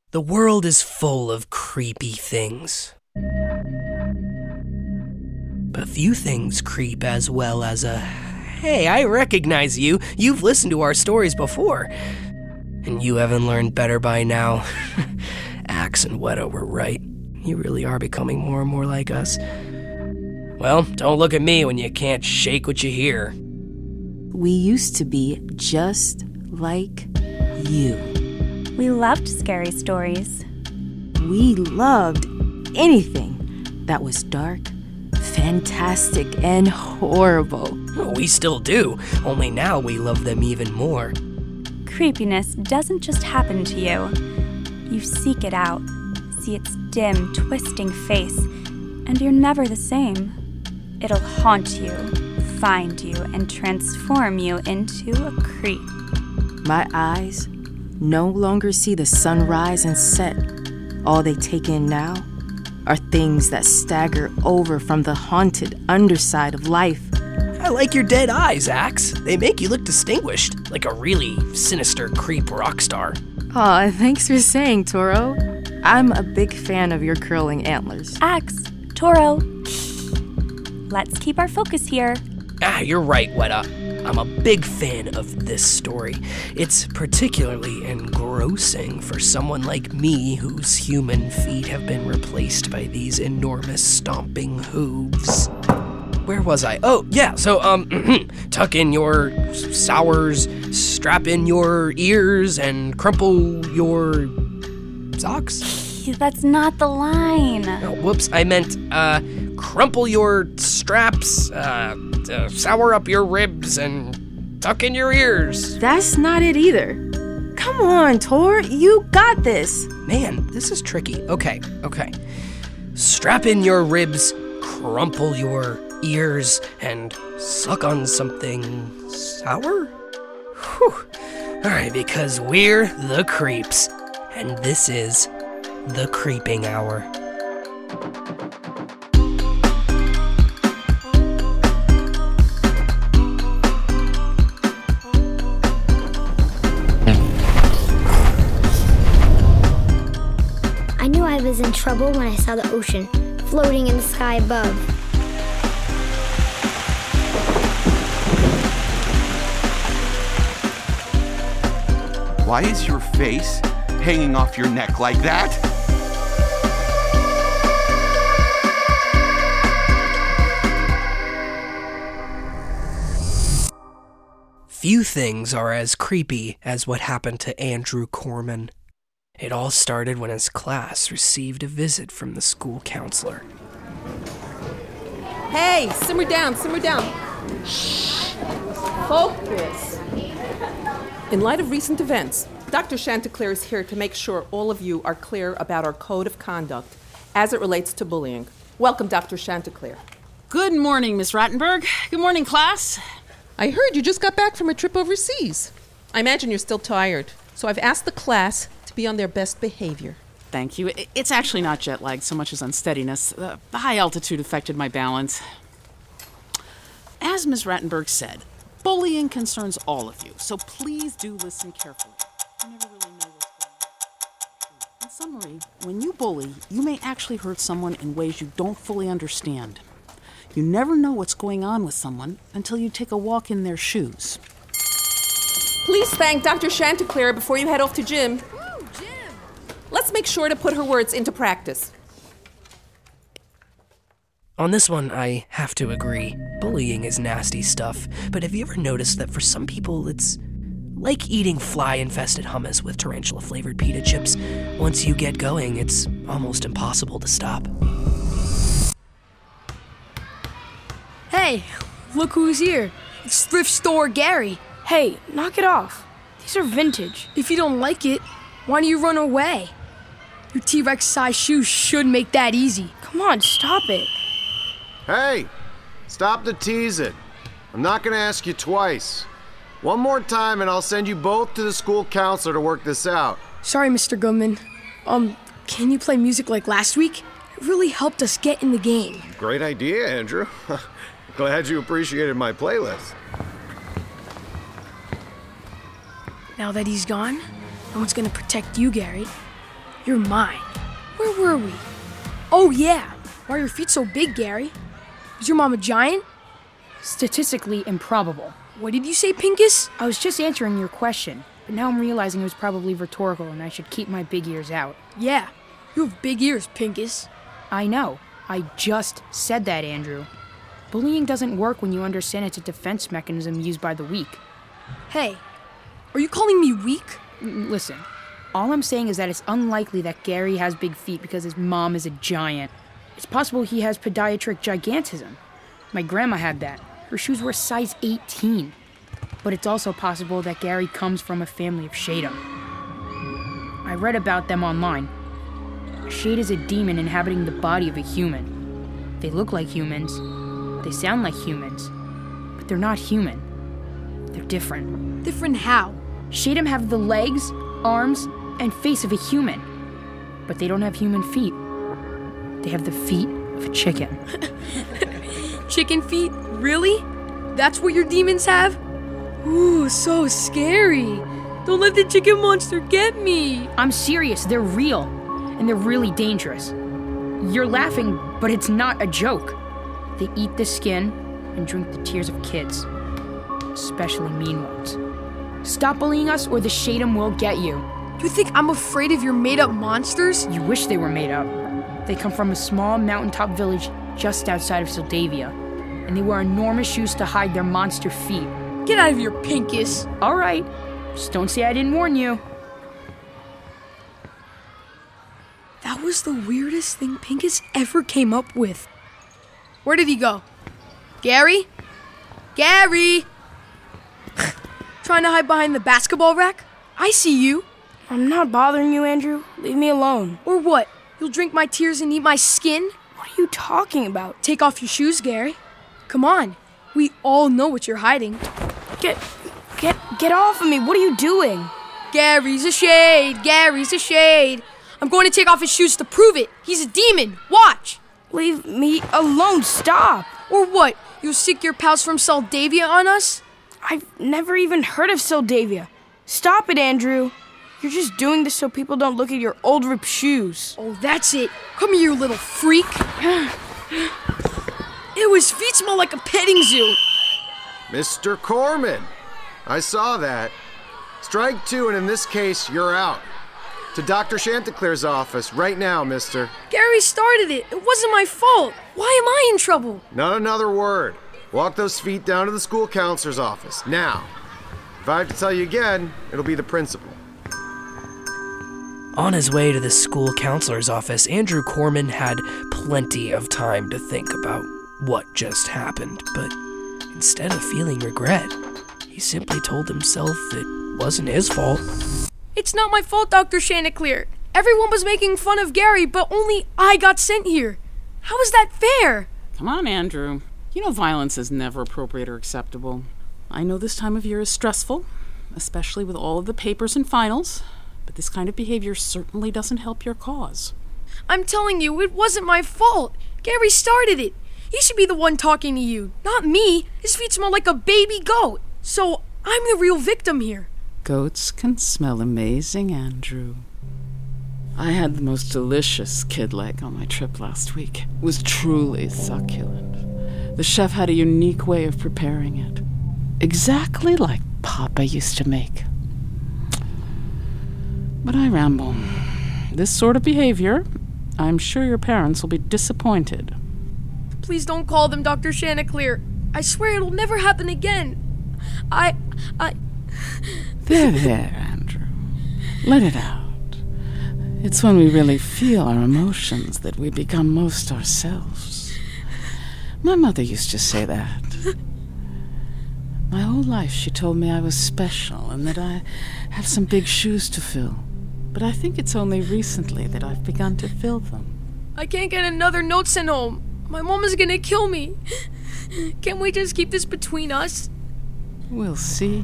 The world is full of creepy things. But few things creep as well as a, "Hey, I recognize you. You've listened to our stories before." And you haven't learned better by now. Axe and Weta were right. You really are becoming more and more like us. Well, don't look at me when you can't shake what you hear. We used to be just like you. We loved scary stories. We loved anything that was dark, fantastic, and horrible. Well, we still do, only now we love them even more. Creepiness doesn't just happen to you. You seek it out, see its dim, twisting face, and you're never the same. It'll haunt you, find you, and transform you into a creep. My eyes no longer see the sunrise and set. All they take in now are things that stagger over from the haunted underside of life. I like your dead eyes, Axe. They make you look distinguished, like a really sinister creep rock star. Aw, thanks for saying, Toro. I'm a big fan of your curling antlers. Axe, Toro. Let's keep our focus here. You're right, Weta. I'm a big fan of this story. It's particularly engrossing for someone like me whose human feet have been replaced by these enormous stomping hooves. Where was I? Oh, yeah, so, tuck in your sours, strap in your ears, and crumple your socks? That's not the line. Oh, whoops, I meant, crumple your straps, sour up your ribs, and tuck in your ears. That's not it either. Come on, Tor, you got this. Man, this is tricky. Okay. Strap in your ribs, crumple your ears, and suck on something sour? Whew. Alright, because we're the Creeps, and this is The Creeping Hour. I knew I was in trouble when I saw the ocean floating in the sky above. Why is your face hanging off your neck like that? Few things are as creepy as what happened to Andrew Corman. It all started when his class received a visit from the school counselor. Hey, simmer down. Shh. Focus. In light of recent events, Dr. Chanticleer is here to make sure all of you are clear about our code of conduct as it relates to bullying. Welcome, Dr. Chanticleer. Good morning, Miss Rattenberg. Good morning, class. I heard you just got back from a trip overseas. I imagine you're still tired, so I've asked the class to be on their best behavior. Thank you. It's actually not jet lag so much as unsteadiness. The high altitude affected my balance. As Miss Rattenberg said, bullying concerns all of you, so please do listen carefully. You never really know what's going on. In summary, when you bully, you may actually hurt someone in ways you don't fully understand. You never know what's going on with someone until you take a walk in their shoes. Please thank Dr. Chanticleer before you head off to gym. Woo, Jim! Let's make sure to put her words into practice. On this one, I have to agree. Bullying is nasty stuff, but have you ever noticed that for some people it's like eating fly-infested hummus with tarantula-flavored pita chips? Once you get going, it's almost impossible to stop. Hey, look who's here. It's Thrift Store Gary. Hey, knock it off. These are vintage. If you don't like it, why don't you run away? Your T-Rex size shoes should make that easy. Come on, stop it. Hey, stop the teasing. I'm not gonna ask you twice. One more time and I'll send you both to the school counselor to work this out. Sorry, Mr. Goodman. Can you play music like last week? It really helped us get in the game. Great idea, Andrew. Glad you appreciated my playlist. Now that he's gone, no one's gonna protect you, Gary. You're mine. Where were we? Oh, yeah. Why are your feet so big, Gary? Is your mom a giant? Statistically improbable. What did you say, Pincus? I was just answering your question, but now I'm realizing it was probably rhetorical and I should keep my big ears out. Yeah, you have big ears, Pincus. I know. I just said that, Andrew. Bullying doesn't work when you understand it's a defense mechanism used by the weak. Hey, are you calling me weak? Listen, all I'm saying is that it's unlikely that Gary has big feet because his mom is a giant. It's possible he has pediatric gigantism. My grandma had that. Her shoes were size 18. But it's also possible that Gary comes from a family of Shadam. I read about them online. A Shade is a demon inhabiting the body of a human. They look like humans. They sound like humans. But they're not human. They're different. Different how? Shadam have the legs, arms, and face of a human. But they don't have human feet. They have the feet of a chicken. Chicken feet? Really? That's what your demons have? Ooh, so scary. Don't let the chicken monster get me. I'm serious. They're real. And they're really dangerous. You're laughing, but it's not a joke. They eat the skin and drink the tears of kids. Especially mean ones. Stop bullying us or the Shadam will get you. You think I'm afraid of your made-up monsters? You wish they were made up. They come from a small mountaintop village just outside of Sildavia. And they wear enormous shoes to hide their monster feet. Get out of here, Pincus. All right. Just don't say I didn't warn you. That was the weirdest thing Pincus ever came up with. Where did he go? Gary? Gary! Trying to hide behind the basketball rack? I see you. I'm not bothering you, Andrew. Leave me alone. Or what? You'll drink my tears and eat my skin? What are you talking about? Take off your shoes, Gary. Come on. We all know what you're hiding. Get off of me. What are you doing? Gary's a shade. Gary's a shade. I'm going to take off his shoes to prove it. He's a demon. Watch. Leave me alone. Stop. Or what? You'll sick your pals from Saldavia on us? I've never even heard of Sildavia. Stop it, Andrew. You're just doing this so people don't look at your old ripped shoes. Oh, that's it. Come here, you little freak. Ew, his feet smell like a petting zoo. Mr. Corman, I saw that. Strike two, and in this case, you're out. To Dr. Chanticleer's office right now, mister. Gary started it. It wasn't my fault. Why am I in trouble? Not another word. Walk those feet down to the school counselor's office, now. If I have to tell you again, it'll be the principal. On his way to the school counselor's office, Andrew Corman had plenty of time to think about what just happened, but instead of feeling regret, he simply told himself it wasn't his fault. It's not my fault, Dr. Chanticleer. Everyone was making fun of Gary, but only I got sent here. How is that fair? Come on, Andrew. You know violence is never appropriate or acceptable. I know this time of year is stressful, especially with all of the papers and finals, but this kind of behavior certainly doesn't help your cause. I'm telling you, it wasn't my fault. Gary started it. He should be the one talking to you, not me. His feet smell like a baby goat. So I'm the real victim here. Goats can smell amazing, Andrew. I had the most delicious kid leg on my trip last week. It was truly succulent. The chef had a unique way of preparing it. Exactly like Papa used to make. But I ramble. This sort of behavior, I'm sure your parents will be disappointed. Please don't call them Dr. Chanticleer. I swear it'll never happen again. There, Andrew. Let it out. It's when we really feel our emotions that we become most ourselves. My mother used to say that. My whole life she told me I was special and that I have some big shoes to fill. But I think it's only recently that I've begun to fill them. I can't get another note sent home. My mom is gonna kill me. Can't we just keep this between us? We'll see.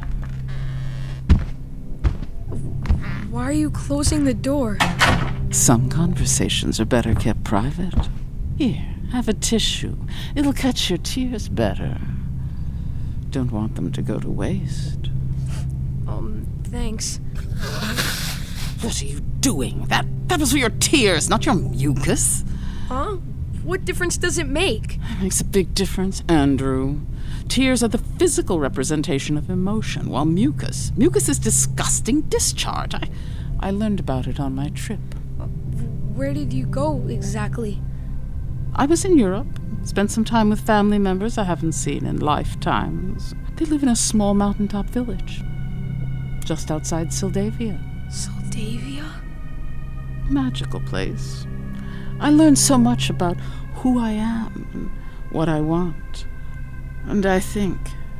Why are you closing the door? Some conversations are better kept private. Here, have a tissue. It'll catch your tears better. Don't want them to go to waste. Thanks. What are you doing? That was for your tears, not your mucus. Huh? What difference does it make? It makes a big difference, Andrew. Tears are the physical representation of emotion, while mucus is disgusting discharge. I learned about it on my trip. Where did you go exactly? I was in Europe. Spent some time with family members I haven't seen in lifetimes. They live in a small mountaintop village, just outside Sildavia. Sildavia? Magical place. I learned so much about who I am and what I want. And I think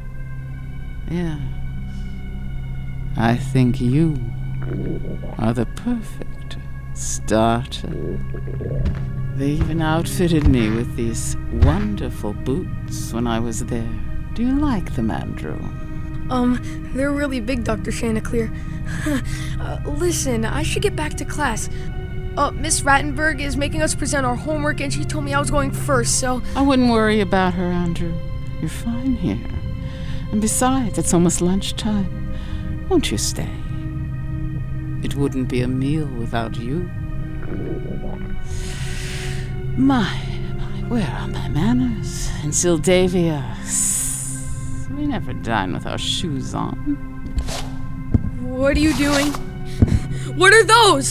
you are the perfect starter. They even outfitted me with these wonderful boots when I was there. Do you like them, Andrew? They're really big, Dr. Chanticleer. Listen, I should get back to class. Miss Rattenberg is making us present our homework, and she told me I was going first, so... I wouldn't worry about her, Andrew. You're fine here. And besides, it's almost lunchtime. Won't you stay? It wouldn't be a meal without you. My, where are my manners? In Sildavia, we never dine with our shoes on. What are you doing? What are those?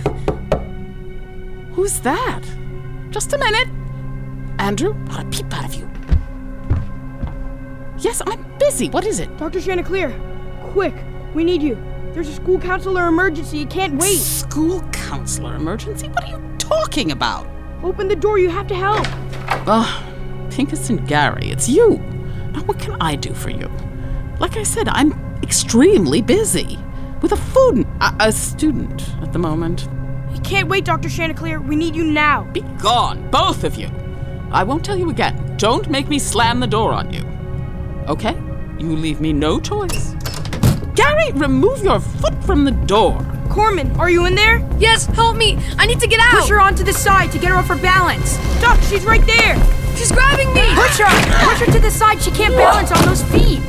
Who's that? Just a minute. Andrew, not a peep out of you. Yes, I'm busy. What is it? Dr. Chanticleer, quick, we need you. There's a school counselor emergency. It can't wait. School counselor emergency? What are you talking about? Open the door. You have to help. Oh, Pincus and Gary, it's you. Now, what can I do for you? Like I said, I'm extremely busy with a student at the moment. He can't wait, Dr. Chanticleer. We need you now. Be gone, both of you. I won't tell you again. Don't make me slam the door on you. Okay? You leave me no choice. Gary, remove your foot from the door. Corman, are you in there? Yes, help me. I need to get out. Push her onto the side to get her off her balance. Doc, she's right there. She's grabbing me. Push her. Push her to the side. She can't balance on those feet.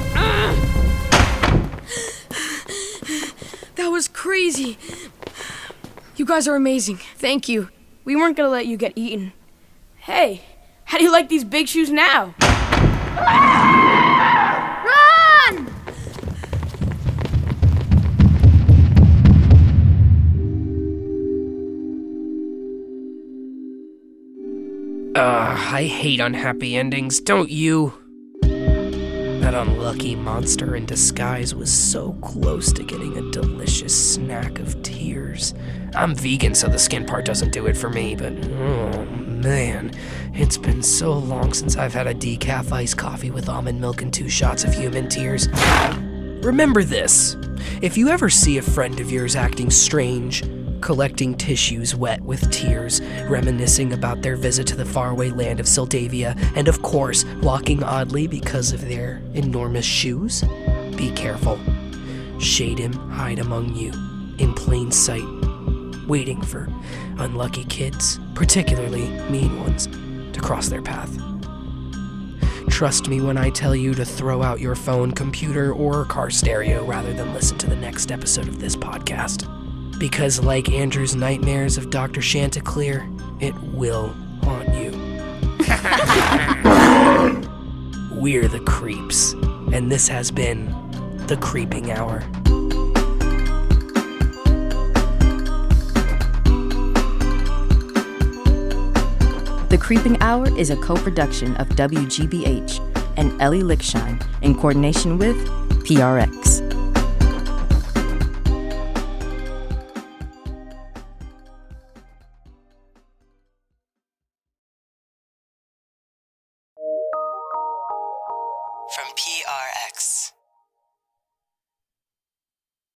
That was crazy. You guys are amazing. Thank you. We weren't going to let you get eaten. Hey, how do you like these big shoes now? Run! I hate unhappy endings, don't you? That unlucky monster in disguise was so close to getting a delicious snack of tears. I'm vegan, so the skin part doesn't do it for me, but oh man, it's been so long since I've had a decaf iced coffee with almond milk and 2 shots of human tears. Remember this: if you ever see a friend of yours acting strange, collecting tissues wet with tears, reminiscing about their visit to the faraway land of Sildavia, and of course, walking oddly because of their enormous shoes, be careful. Shade him, hide among you, in plain sight, waiting for unlucky kids, particularly mean ones, to cross their path. Trust me when I tell you to throw out your phone, computer, or car stereo rather than listen to the next episode of this podcast. Because like Andrew's nightmares of Dr. Chanticleer, it will haunt you. We're the Creeps, and this has been The Creeping Hour. The Creeping Hour is a co-production of WGBH and Ellie Lickshine in coordination with PRX. From PRX.